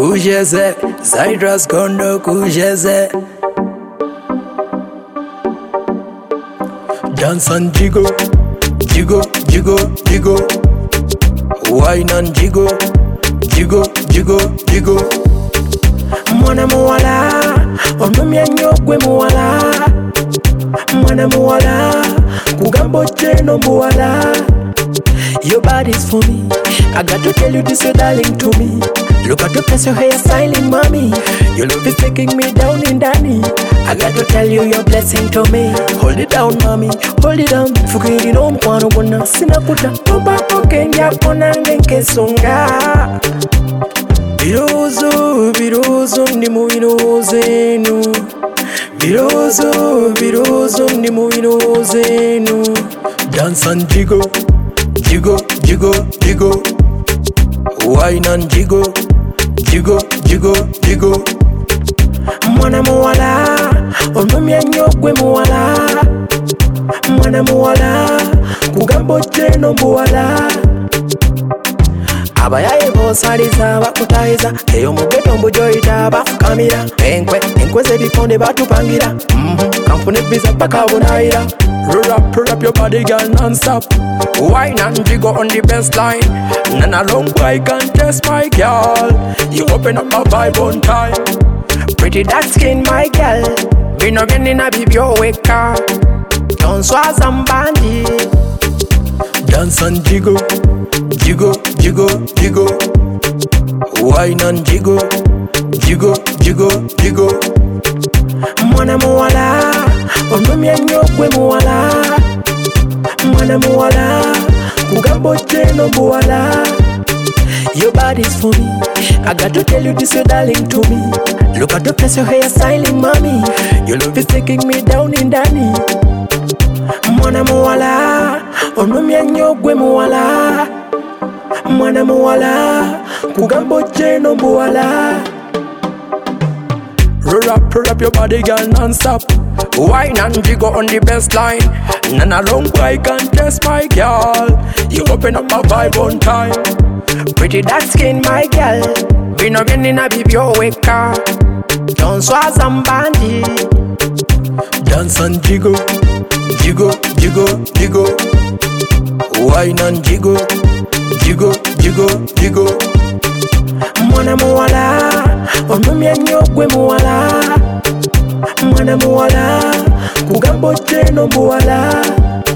Kujeze, Zydras Kondo Kujeze. Dance and jiggle, jiggle, jiggle, jiggle. Wine and jiggle, jiggle, jiggle, jiggle. Mwana muwala, onomya nyogwe muwala. Mwana muwala, kugambo cheno muwala. Your body's for me. I got to tell you this, you're darling to me. Look at the place your hair styling, mommy. Your love is taking me down in Danny. I got to tell you your blessing to me. Hold it down, mommy. Hold it down. Fukiri no mkwano bona sinaputa. Oba okenya kona ngenke songa. Birozo, birozo ndi mu binozenu. Birozo, birozo ndi mu binozenu. Dance and jiggle, jiggle, jiggle, jiggle. Wine and jiggle, jiggle, jiggle, jiggle. Mwana muwala, onomya nyogwe muwala. Mwana muwala, kugambo cheno muwala. Abayaye bosaliza bakutayiza eyo mugeto mbujoyita bafukamira enkwe z'ebikonde batupangira kanfune biza paka bunayira. Roll up your body girl non-stop. Wine and jiggle on the best line. Nana long boy can test my girl. You open up my vibe on time. Pretty dark skin my girl. Be no getting a bibio weka. Don't swaza mbandi. Dance and jiggle, jiggle, jiggle, jiggle. Wine and jiggle, jiggle, jiggle, jiggle. Mwana muwala, onomya nyogwe muwala. Mwana muwala, kugambo cheno muwala. Your body's for me. I got to tell you this, you're darling to me. Look at the place your hair styling, mommy. Your love is taking me down in Danny. Mwana muwala, onomya nyogwe muwala. Mwana muwala, kugambo cheno muwala. Roll up your body girl non-stop. Wine and jiggle on the best line. Nana long boy can test my girl. You open up my vibe on time. Pretty dark skin my girl. Be no getting a bibio weka. Don't swaza mbandi. Dance and jiggle, jiggle, jiggle, jiggle. Wine and jiggle, jiggle, jiggle, jiggle. Mwana muwala, onomya nyogwe muwala. Mwana muwala, kugambo cheno muwala.